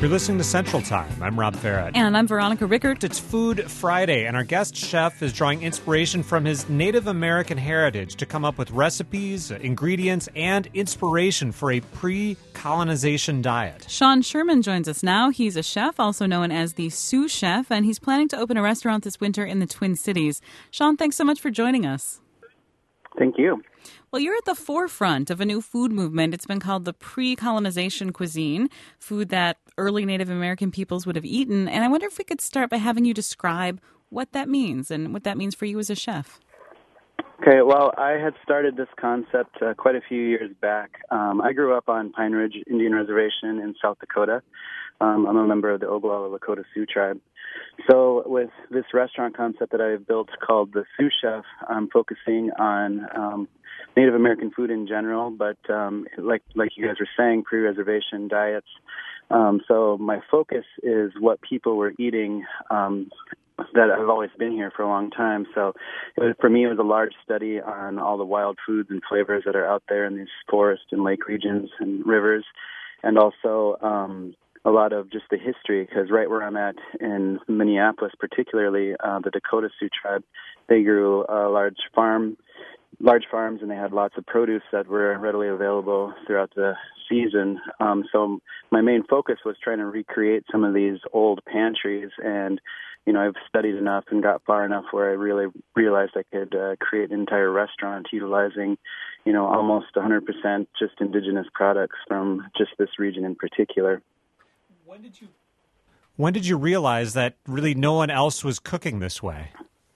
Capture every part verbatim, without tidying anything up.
You're listening to Central Time. I'm Rob Farrett. And I'm Veronica Rickert. It's Food Friday, and our guest chef is drawing inspiration from his Native American heritage to come up with recipes, ingredients, and inspiration for a pre-colonization diet. Sean Sherman joins us now. He's a chef, also known as the Sioux Chef, and he's planning to open a restaurant this winter in the Twin Cities. Sean, thanks so much for joining us. Thank you. Well, you're at the forefront of a new food movement. It's been called the pre-colonization cuisine, food that early Native American peoples would have eaten. And I wonder if we could start by having you describe what that means and what that means for you as a chef. Okay, well, I had started this concept uh, quite a few years back. Um, I grew up on Pine Ridge Indian Reservation in South Dakota. Um, I'm a member of the Oglala Lakota Sioux tribe. So with this restaurant concept that I've built called the Sioux Chef, I'm focusing on um, Native American food in general, but um, like like you guys were saying, pre-reservation diets. Um, so my focus is what people were eating um, that I've always been here for a long time. So it was, for me, it was a large study on all the wild foods and flavors that are out there in these forest and lake regions and rivers, and also um, a lot of just the history, because right where I'm at in Minneapolis, particularly uh, the Dakota Sioux tribe, they grew a large farm, large farms, and they had lots of produce that were readily available throughout the season. Um, so my main focus was trying to recreate some of these old pantries, and you know, I've studied enough and got far enough where I really realized I could uh, create an entire restaurant utilizing, you know, almost one hundred percent just indigenous products from just this region in particular. When did you When did you realize that really no one else was cooking this way?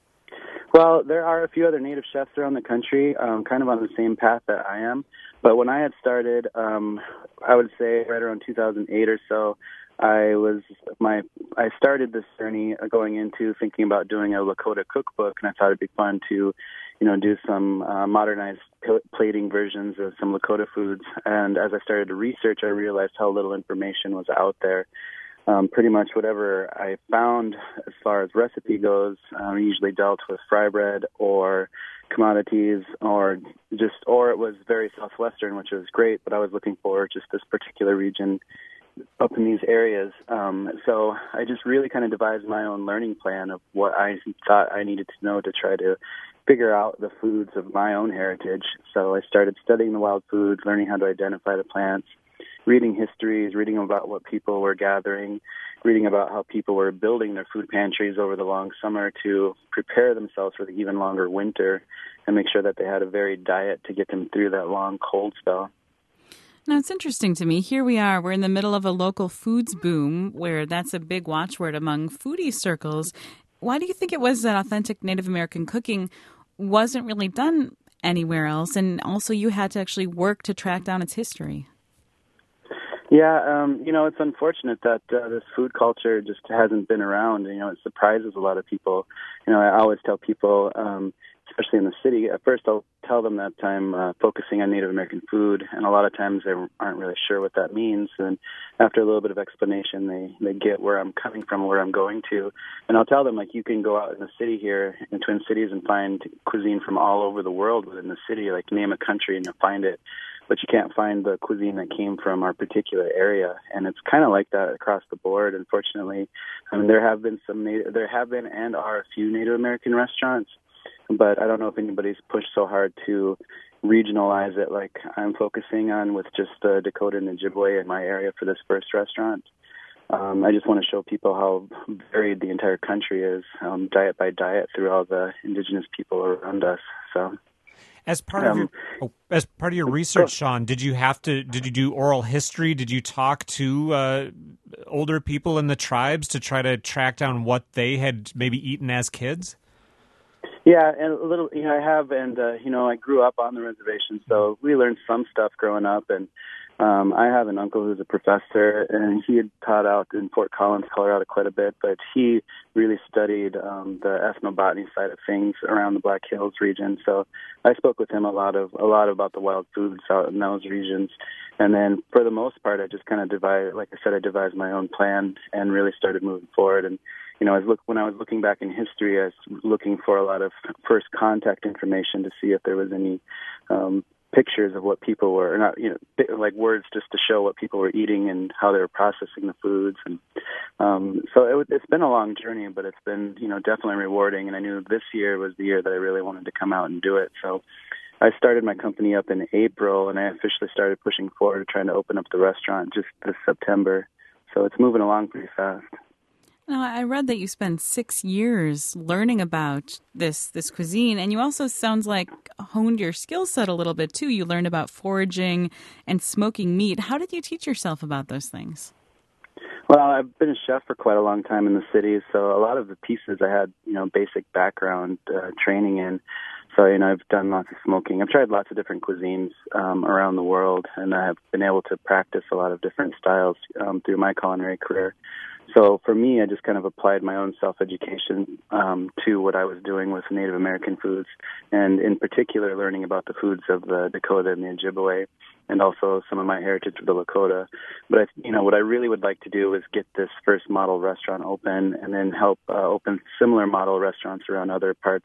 Well, there are a few other Native chefs around the country, um, kind of on the same path that I am. But when I had started, um, I would say right around two thousand eight or so, I was my I started this journey going into thinking about doing a Lakota cookbook, and I thought it'd be fun to, you know, do some uh, modernized pl- plating versions of some Lakota foods. And as I started to research, I realized how little information was out there. Um, pretty much whatever I found as far as recipe goes, um, usually dealt with fry bread or commodities, or just, or it was very southwestern, which was great. But I was looking for just this particular region up in these areas. Um, so I just really kind of devised my own learning plan of what I thought I needed to know to try to figure out the foods of my own heritage. So I started studying the wild foods, learning how to identify the plants, reading histories, reading about what people were gathering, reading about how people were building their food pantries over the long summer to prepare themselves for the even longer winter and make sure that they had a varied diet to get them through that long cold spell. Now, it's interesting to me. Here we are. We're in the middle of a local foods boom where that's a big watchword among foodie circles. Why do you think it was that authentic Native American cooking wasn't really done anywhere else? And also you had to actually work to track down its history. Yeah, um, you know, it's unfortunate that uh, this food culture just hasn't been around. You know, it surprises a lot of people. You know, I always tell people, um, especially in the city, at first I'll tell them that I'm uh, focusing on Native American food, and a lot of times they aren't really sure what that means. And after a little bit of explanation, they, they get where I'm coming from, where I'm going to. And I'll tell them, like, you can go out in the city here in Twin Cities and find cuisine from all over the world within the city, like name a country and you'll find it. But you can't find the cuisine that came from our particular area, and it's kind of like that across the board. Unfortunately, I mean, there have been some, Native, there have been and are a few Native American restaurants, but I don't know if anybody's pushed so hard to regionalize it like I'm focusing on with just uh, Dakota and Ojibwe in my area for this first restaurant. Um, I just want to show people how varied the entire country is, um, diet by diet, through all the indigenous people around us. So. As part of your, oh, as part of your research, Sean, did you have to? Did you do oral history? Did you talk to uh, older people in the tribes to try to track down what they had maybe eaten as kids? Yeah, and a little. You know, I have, and uh, you know, I grew up on the reservation, so we learned some stuff growing up. And um, I have an uncle who's a professor, and he had taught out in Fort Collins, Colorado, quite a bit. But he really studied um, the ethnobotany side of things around the Black Hills region. So I spoke with him a lot of a lot about the wild foods out in those regions. And then for the most part, I just kind of devised, like I said, I devised my own plan and really started moving forward. And you know, I was look, when I was looking back in history, I was looking for a lot of first contact information to see if there was any um, pictures of what people were, or not, you know, like words just to show what people were eating and how they were processing the foods. And um, so it, it's been a long journey, but it's been, you know, definitely rewarding. And I knew this year was the year that I really wanted to come out and do it. So I started my company up in April, and I officially started pushing forward, trying to open up the restaurant just this September. So it's moving along pretty fast. Now, I read that you spent six years learning about this this cuisine, and you also, sounds like, honed your skill set a little bit, too. You learned about foraging and smoking meat. How did you teach yourself about those things? Well, I've been a chef for quite a long time in the city, so a lot of the pieces I had, you know, basic background uh, training in. So, you know, I've done lots of smoking. I've tried lots of different cuisines um, around the world, and I have been able to practice a lot of different styles um, through my culinary career. So for me, I just kind of applied my own self-education um, to what I was doing with Native American foods, and in particular learning about the foods of the Dakota and the Ojibwe, and also some of my heritage of the Lakota. But, I, you know, what I really would like to do is get this first model restaurant open and then help uh, open similar model restaurants around other parts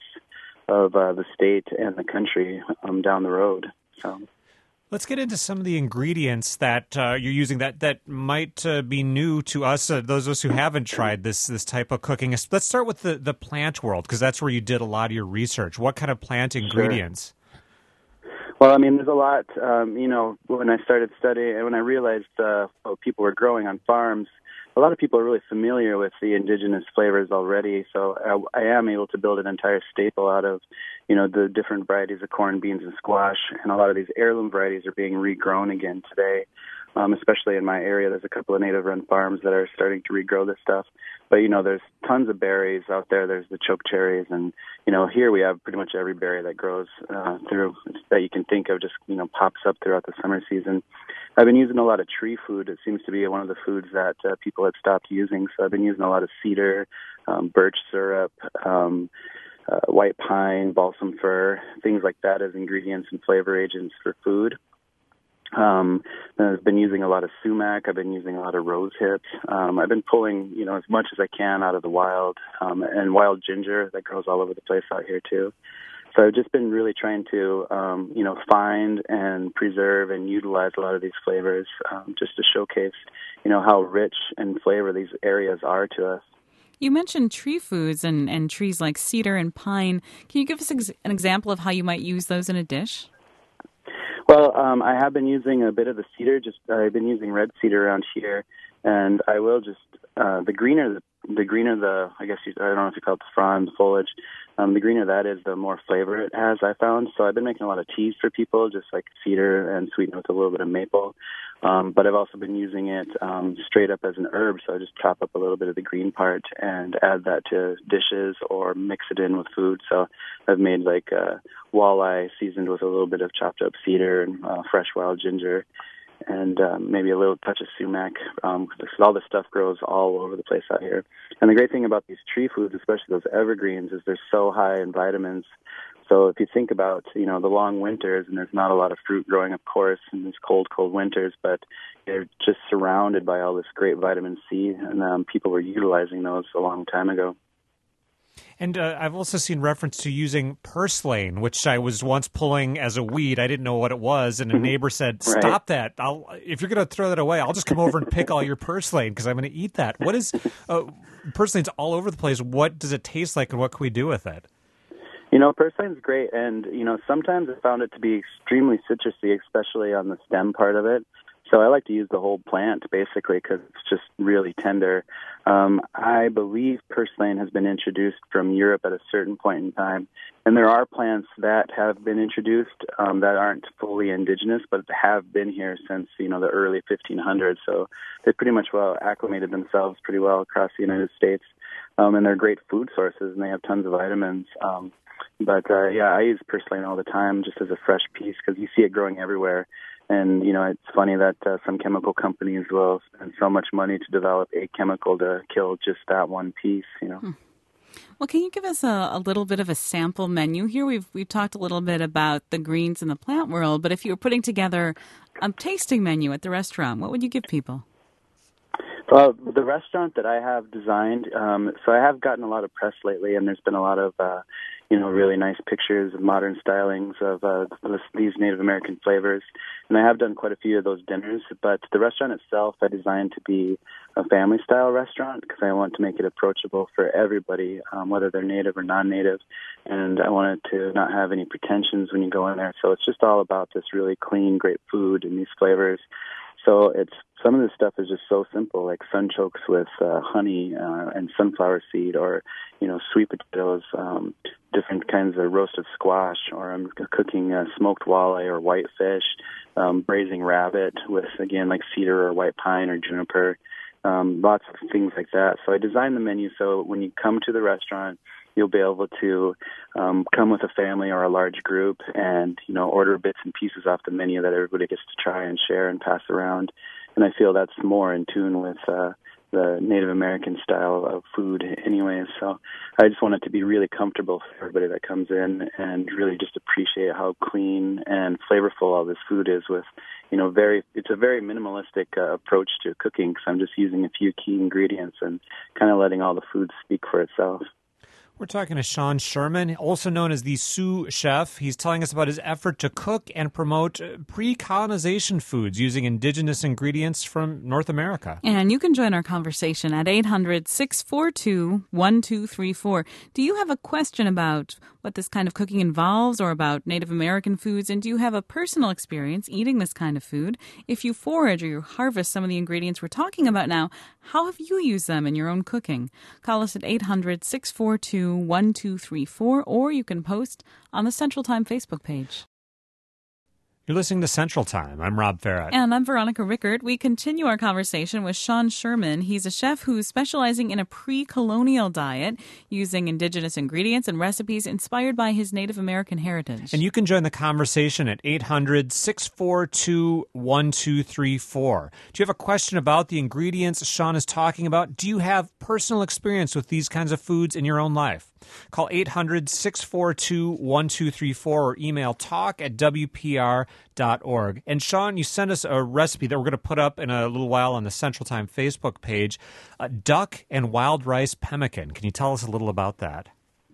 of uh, the state and the country um, down the road. So. Let's get into some of the ingredients that uh, you're using that that might uh, be new to us, uh, those of us who haven't tried this this type of cooking. Let's start with the, the plant world, because that's where you did a lot of your research. What kind of plant ingredients? Sure. Well, I mean, there's a lot. Um, you know, when I started studying and when I realized uh, what people were growing on farms, a lot of people are really familiar with the indigenous flavors already, so I, I am able to build an entire staple out of, you know, the different varieties of corn, beans, and squash, and a lot of these heirloom varieties are being regrown again today, um, especially in my area. There's a couple of native-run farms that are starting to regrow this stuff, but, you know, there's tons of berries out there. There's the choke cherries, and, you know, here we have pretty much every berry that grows uh, through, that you can think of, just, you know, pops up throughout the summer season. I've been using a lot of tree food. It seems to be one of the foods that uh, people had stopped using. So I've been using a lot of cedar, um, birch syrup, um, uh, white pine, balsam fir, things like that as ingredients and flavor agents for food. Um, I've been using a lot of sumac. I've been using a lot of rose hips. Um, I've been pulling, you know, as much as I can out of the wild, um, and wild ginger that grows all over the place out here too. So I've just been really trying to, um, you know, find and preserve and utilize a lot of these flavors um, just to showcase, you know, how rich in flavor these areas are to us. You mentioned tree foods and, and trees like cedar and pine. Can you give us ex- an example of how you might use those in a dish? Well, um, I have been using a bit of the cedar. Just I've been using red cedar around here, and I will just uh, the greener the the greener the I guess you, I don't know if you call it the frond, the foliage. Um, the greener that is, the more flavor it has, I found. So I've been making a lot of teas for people, just like cedar and sweetened with a little bit of maple. Um, but I've also been using it um, straight up as an herb. So I just chop up a little bit of the green part and add that to dishes or mix it in with food. So I've made like uh, walleye seasoned with a little bit of chopped up cedar and uh, fresh wild ginger, and um, maybe a little touch of sumac. Um, all this stuff grows all over the place out here. And the great thing about these tree foods, especially those evergreens, is they're so high in vitamins. So if you think about, you know, the long winters, and there's not a lot of fruit growing, of course, in these cold, cold winters, but they're just surrounded by all this great vitamin C, and um, people were utilizing those a long time ago. And uh, I've also seen reference to using purslane, which I was once pulling as a weed. I didn't know what it was, and a neighbor said, "Stop right. that! I'll, if you're going to throw that away, I'll just come over and pick all your purslane because I'm going to eat that." What is uh, purslane's all over the place? What does it taste like, and what can we do with it? You know, purslane's great, and you know, sometimes I found it to be extremely citrusy, especially on the stem part of it. So I like to use the whole plant, basically, because it's just really tender. Um, I believe purslane has been introduced from Europe at a certain point in time. And there are plants that have been introduced um, that aren't fully indigenous, but have been here since, you know, the early fifteen hundreds. So they've pretty much well acclimated themselves pretty well across the United States. Um, and they're great food sources, and they have tons of vitamins. Um, but, uh, yeah, I use purslane all the time just as a fresh piece because you see it growing everywhere. And, you know, it's funny that uh, some chemical companies will spend so much money to develop a chemical to kill just that one piece, you know. Hmm. Well, can you give us a, a little bit of a sample menu? Here we've we've talked a little bit about the greens in the plant world, but if you were putting together a tasting menu at the restaurant, what would you give people? Well, the restaurant that I have designed, um, so I have gotten a lot of press lately, and there's been a lot of, uh, you know, really nice pictures of modern stylings of uh, this, these Native American flavors. And I have done quite a few of those dinners, but the restaurant itself I designed to be a family-style restaurant because I want to make it approachable for everybody, um, whether they're native or non-native. And I wanted to not have any pretensions when you go in there. So it's just all about this really clean, great food and these flavors. So it's some of this stuff is just so simple, like sunchokes with uh, honey uh, and sunflower seed, or you know, sweet potatoes, um, different kinds of roasted squash, or I'm cooking uh, smoked walleye or whitefish, um, braising rabbit with again like cedar or white pine or juniper, um, lots of things like that. So I designed the menu so when you come to the restaurant, you'll be able to um, come with a family or a large group and, you know, order bits and pieces off the menu that everybody gets to try and share and pass around. And I feel that's more in tune with uh, the Native American style of food anyways. So I just want it to be really comfortable for everybody that comes in and really just appreciate how clean and flavorful all this food is with, you know, very, it's a very minimalistic uh, approach to cooking because I'm just using a few key ingredients and kind of letting all the food speak for itself. We're talking to Sean Sherman, also known as the Sioux Chef. He's telling us about his effort to cook and promote pre-colonization foods using indigenous ingredients from North America. And you can join our conversation at eight hundred, six four two, one two three four. Do you have a question about what this kind of cooking involves or about Native American foods? And do you have a personal experience eating this kind of food? If you forage or you harvest some of the ingredients we're talking about now, how have you used them in your own cooking? Call us at eight hundred, six four two, one two three four, or you can post on the Central Time Facebook page. You're listening to Central Time. I'm Rob Farrett. And I'm Veronica Rickert. We continue our conversation with Sean Sherman. He's a chef who's specializing in a pre-colonial diet using indigenous ingredients and recipes inspired by his Native American heritage. And you can join the conversation at eight hundred, six four two, one two three four. Do you have a question about the ingredients Sean is talking about? Do you have personal experience with these kinds of foods in your own life? Call eight hundred, six four two, one two three four or email talk at w p r dot org. And Sean, you sent us a recipe that we're going to put up in a little while on the Central Time Facebook page, uh, duck and wild rice pemmican. Can you tell us a little about that?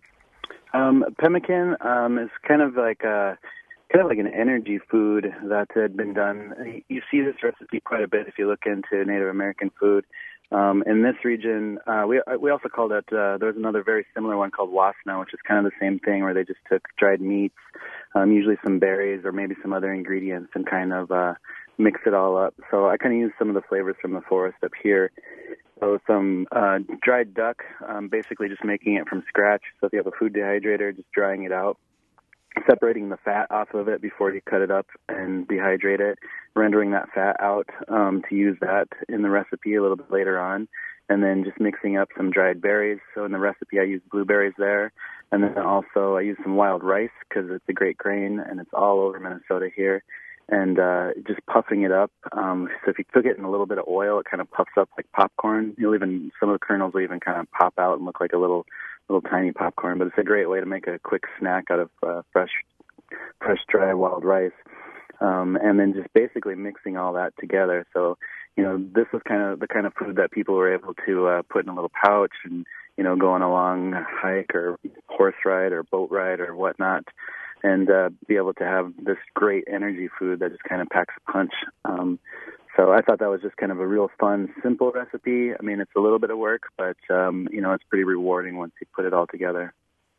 Um, pemmican um, is kind of like a kind of like an energy food that had been done. You see this recipe quite a bit if you look into Native American food. Um, in this region, uh, we we also called it, uh, there's another very similar one called wasna, which is kind of the same thing where they just took dried meats, um, usually some berries or maybe some other ingredients and kind of uh, mix it all up. So I kind of use some of the flavors from the forest up here. So some uh, dried duck, um, basically just making it from scratch. So if you have a food dehydrator, just drying it out, separating the fat off of it before you cut it up and dehydrate it, rendering that fat out um, to use that in the recipe a little bit later on, and then just mixing up some dried berries. So in the recipe I use blueberries there, and then also I use some wild rice because it's a great grain and it's all over Minnesota here, and uh, just puffing it up. Um, so if you cook it in a little bit of oil, it kind of puffs up like popcorn. You'll even, some of the kernels will even kind of pop out and look like a little little tiny popcorn, but it's a great way to make a quick snack out of uh, fresh, fresh dry wild rice. Um, and then just basically mixing all that together. So, you know, this was kind of the kind of food that people were able to uh, put in a little pouch and, you know, go on a long hike or horse ride or boat ride or whatnot, and uh, be able to have this great energy food that just kind of packs a punch. Um, So I thought that was just kind of a real fun, simple recipe. I mean, it's a little bit of work, but, um, you know, it's pretty rewarding once you put it all together.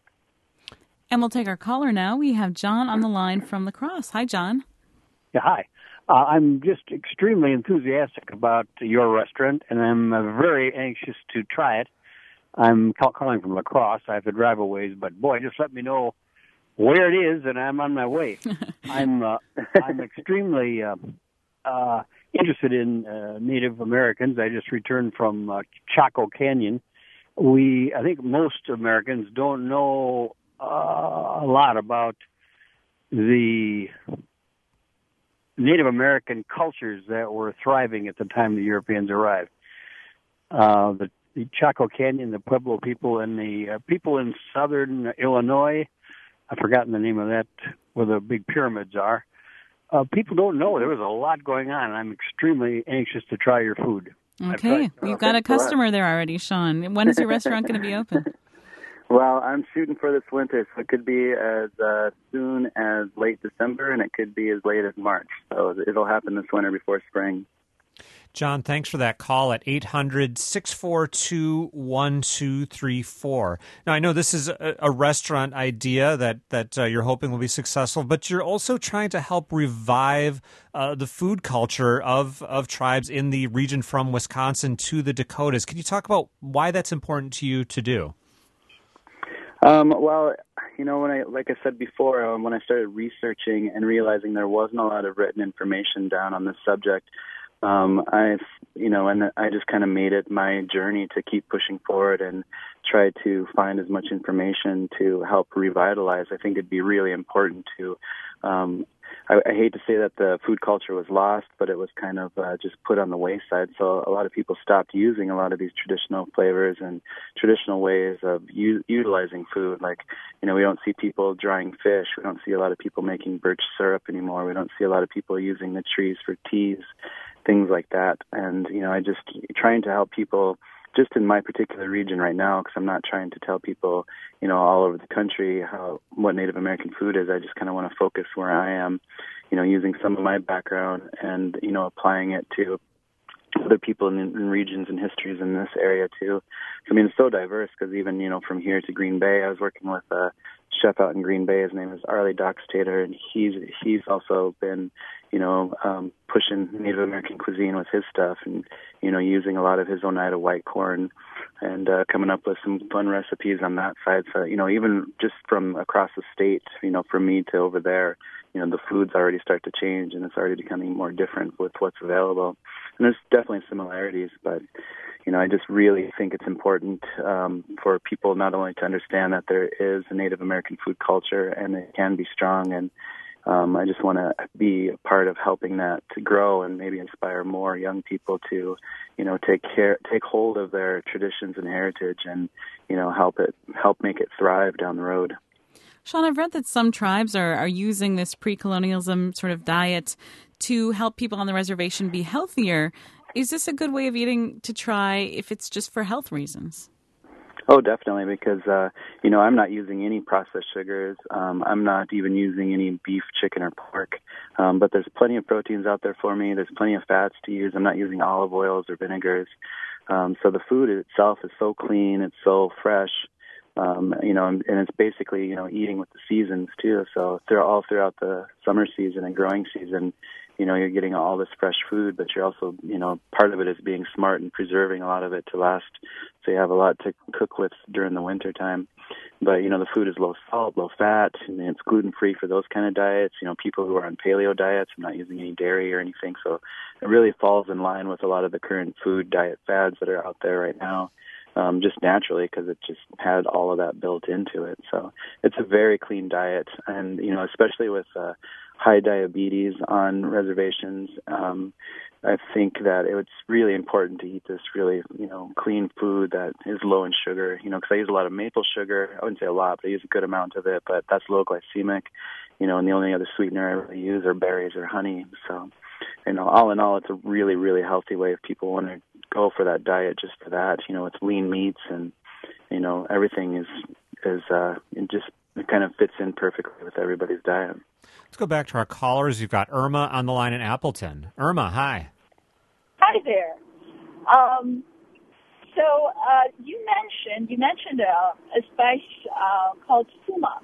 And we'll take our caller now. We have John on the line from La Crosse. Hi, John. Yeah, hi. Uh, I'm just extremely enthusiastic about your restaurant, and I'm uh, very anxious to try it. I'm call- calling from La Crosse. I have to drive a ways, but, boy, just let me know where it is, and I'm on my way. I'm uh, I'm extremely... Uh, uh, interested in uh, Native Americans. I just returned from uh, Chaco Canyon. We, I think most Americans don't know uh, a lot about the Native American cultures that were thriving at the time the Europeans arrived. Uh, the, the Chaco Canyon, the Pueblo people, and the uh, people in southern Illinois, I've forgotten the name of that, where the big pyramids are. Uh, people don't know. There was a lot going on, and I'm extremely anxious to try your food. Okay. We've got a customer there already, Sean. When is your restaurant going to be open? Well, I'm shooting for this winter, so it could be as uh, soon as late December, and it could be as late as March. So it'll happen this winter before spring. John, thanks for that call at eight hundred, six four two, one two three four. Now, I know this is a, a restaurant idea that, that uh, you're hoping will be successful, but you're also trying to help revive uh, the food culture of, of tribes in the region from Wisconsin to the Dakotas. Can you talk about why that's important to you to do? Um, well, you know, when I, like I said before, um, when I started researching and realizing there wasn't a lot of written information down on this subject, um, I, you know, and I just kind of made it my journey to keep pushing forward and try to find as much information to help revitalize. I think it'd be really important to, um, I, I hate to say that the food culture was lost, but it was kind of uh, just put on the wayside. So a lot of people stopped using a lot of these traditional flavors and traditional ways of u- utilizing food. Like, you know, we don't see people drying fish. We don't see a lot of people making birch syrup anymore. We don't see a lot of people using the trees for teas, things like that. And, you know, I just trying to help people just in my particular region right now, because I'm not trying to tell people, you know, all over the country how what Native American food is. I just kind of want to focus where I am, you know, using some of my background and, you know, applying it to other people in, in regions and histories in this area too. I mean, it's so diverse because even, you know, from here to Green Bay, I was working with a chef out in Green Bay. His name is Arlie Dockstader, and he's he's also been, you know, um, pushing Native American cuisine with his stuff and, you know, using a lot of his Oneida white corn and uh, coming up with some fun recipes on that side. So, you know, even just from across the state, you know, from me to over there, you know, the foods already start to change and it's already becoming more different with what's available. And there's definitely similarities, but, you know, I just really think it's important um, for people not only to understand that there is a Native American food culture and it can be strong, and um, I just want to be a part of helping that to grow and maybe inspire more young people to, you know, take care, take hold of their traditions and heritage, and, you know, help it, help make it thrive down the road. Sean, I've read that some tribes are, are using this pre-colonialism sort of diet to help people on the reservation be healthier. Is this a good way of eating to try if it's just for health reasons? Oh, definitely, because, uh, you know, I'm not using any processed sugars. Um, I'm not even using any beef, chicken, or pork. Um, but there's plenty of proteins out there for me. There's plenty of fats to use. I'm not using olive oils or vinegars. Um, so the food itself is so clean. It's so fresh. Um, you know, and, and it's basically, you know, eating with the seasons too. So they're all throughout the summer season and growing season, you know, you're getting all this fresh food, but you're also, you know, part of it is being smart and preserving a lot of it to last. So you have a lot to cook with during the winter time. But, you know, the food is low salt, low fat, and it's gluten-free for those kind of diets. You know, people who are on paleo diets, I'm not using any dairy or anything. So it really falls in line with a lot of the current food diet fads that are out there right now. Um, just naturally, because it just had all of that built into it. So it's a very clean diet, and, you know, especially with uh, high diabetes on reservations, um, I think that it's really important to eat this really, you know, clean food that is low in sugar, you know, because I use a lot of maple sugar. I wouldn't say a lot, but I use a good amount of it, but that's low glycemic, you know, and the only other sweetener I really use are berries or honey. So, you know, all in all, it's a really, really healthy way if people want to go for that diet just for that. You know, it's lean meats and, you know, everything is, is uh, it just it kind of fits in perfectly with everybody's diet. Let's go back to our callers. You've got Irma on the line in Appleton. Irma, hi. Hi there. Um, so uh, you mentioned you mentioned a, a spice uh, called sumac,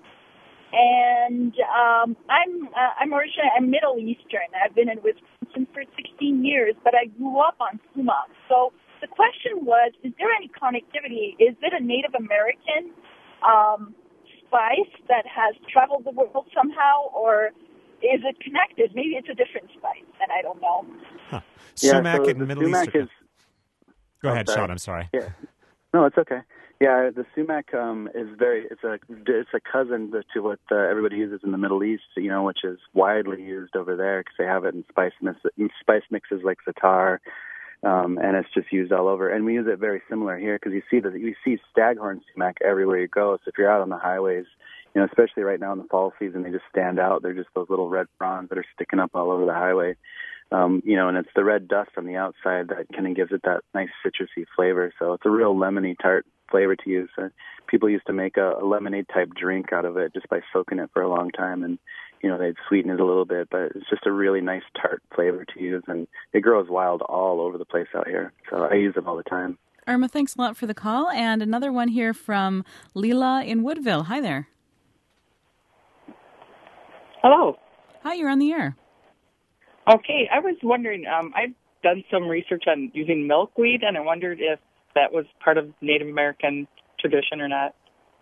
and um, I'm uh, I'm originally I'm Middle Eastern. I've been in Wisconsin for sixteen years, but I grew up on sumac. So the question was: is there any connectivity? Is it a Native American um, spice that has traveled the world somehow, or is it connected? Maybe it's a different spice, and I don't know. Huh. Yeah, Sumac so in the Middle sumac Eastern. is. Go oh, ahead, sorry. Sean. I'm sorry. Yeah. No, it's okay. Yeah, the sumac um, is very. It's a it's a cousin to what uh, everybody uses in the Middle East. You know, which is widely used over there because they have it in spice mix, spice mixes like za'atar. Um, and it's just used all over. And we use it very similar here because you see the you see staghorn sumac everywhere you go. So if you're out on the highways, you know, especially right now in the fall season, they just stand out. They're just those little red fronds that are sticking up all over the highway. Um, you know, and it's the red dust on the outside that kind of gives it that nice citrusy flavor. So it's a real lemony tart flavor to use. Uh, people used to make a, a lemonade type drink out of it just by soaking it for a long time, and you know, they'd sweeten it a little bit, but it's just a really nice tart flavor to use, and it grows wild all over the place out here. So I use it all the time. Irma, thanks a lot for the call. And another one here from Leela in Woodville. Hi there. Hello. Hi, you're on the air. Okay, I was wondering, um, I've done some research on using milkweed, and I wondered if that was part of Native American tradition or not.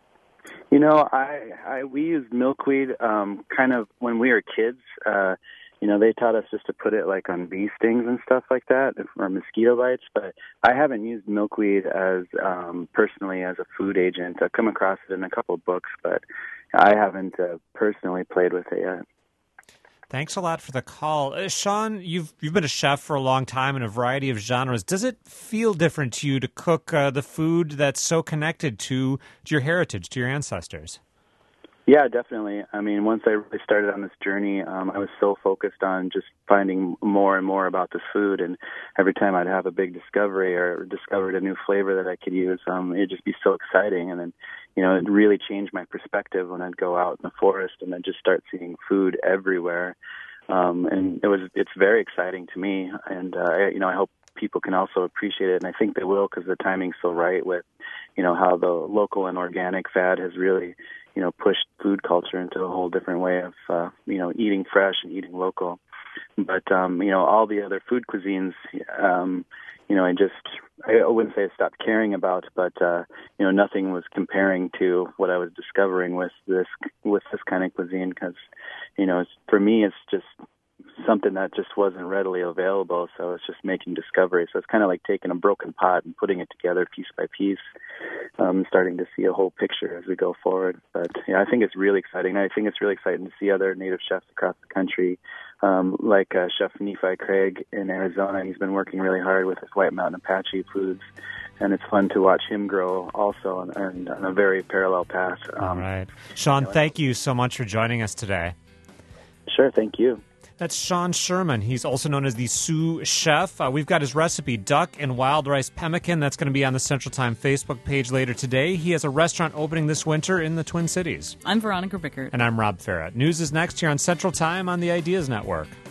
You know, I, I we used milkweed um, kind of when we were kids. Uh, you know, they taught us just to put it like on bee stings and stuff like that, or mosquito bites. But I haven't used milkweed as um, personally as a food agent. I've come across it in a couple of books, but I haven't uh, personally played with it yet. Thanks a lot for the call. Uh, Sean, you've you've been a chef for a long time in a variety of genres. Does it feel different to you to cook uh, the food that's so connected to, to your heritage, to your ancestors? Yeah, definitely. I mean, once I really started on this journey, um, I was so focused on just finding more and more about this food. And every time I'd have a big discovery or discovered a new flavor that I could use, um, it'd just be so exciting. And then, you know, it really changed my perspective when I'd go out in the forest and I'd just start seeing food everywhere. Um, and it was, it's very exciting to me. And, uh, I, you know, I hope people can also appreciate it. And I think they will, because the timing's so right with, you know, how the local and organic fad has really, you know, pushed food culture into a whole different way of, uh, you know, eating fresh and eating local. But, um, you know, all the other food cuisines, um, you know, I just, I wouldn't say I stopped caring about, but, uh, you know, nothing was comparing to what I was discovering with this, with this kind of cuisine. Because, you know, it's, for me, it's just something that just wasn't readily available. So it's just making discovery. So it's kind of like taking a broken pot and putting it together piece by piece, um, starting to see a whole picture as we go forward. But yeah, I think it's really exciting. I think it's really exciting to see other Native chefs across the country, um, like uh, Chef Nephi Craig in Arizona. He's been working really hard with his White Mountain Apache foods, and it's fun to watch him grow also on, on, on a very parallel path. Um, All right. Sean, you know, thank you so much for joining us today. Sure, thank you. That's Sean Sherman. He's also known as the Sioux Chef. Uh, we've got his recipe, duck and wild rice pemmican. That's going to be on the Central Time Facebook page later today. He has a restaurant opening this winter in the Twin Cities. I'm Veronica Rickert. And I'm Rob Farrett. News is next here on Central Time on the Ideas Network.